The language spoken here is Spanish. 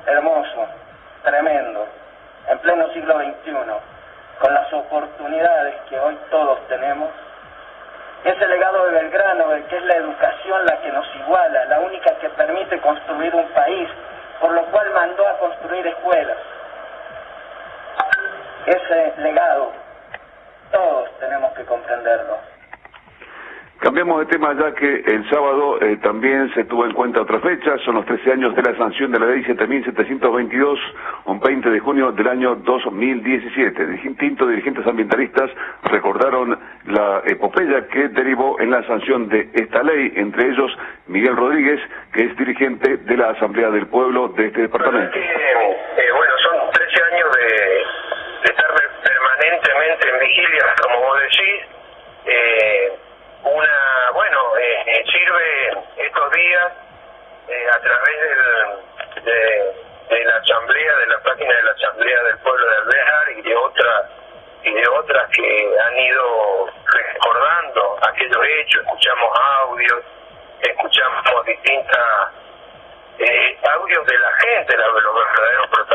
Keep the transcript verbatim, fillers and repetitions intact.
hermoso, tremendo, en pleno siglo veintiuno, con las oportunidades que hoy todos tenemos. Ese legado de Belgrano, el que es la educación la que nos iguala, la única que permite construir un país, por lo cual mandó a construir escuelas. Ese legado, todos tenemos que comprenderlo. Cambiamos de tema ya que el sábado eh, también se tuvo en cuenta otra fecha, son los trece años de la sanción de la ley siete mil setecientos veintidós, un veinte de junio del año dos mil diecisiete. Distintos dirigentes ambientalistas recordaron la epopeya que derivó en la sanción de esta ley, entre ellos Miguel Rodríguez, que es dirigente de la Asamblea del Pueblo de este departamento. Eh, eh, bueno, son trece años de, de estar permanentemente en vigilia, como vos decís. Eh, Una, bueno, eh, sirve estos días eh, a través del, de, de la asamblea, de la página de la Asamblea del Pueblo de Alvear y de otras y de otras que han ido recordando aquellos hechos. Escuchamos audios, escuchamos distintas eh, audios de la gente, los verdaderos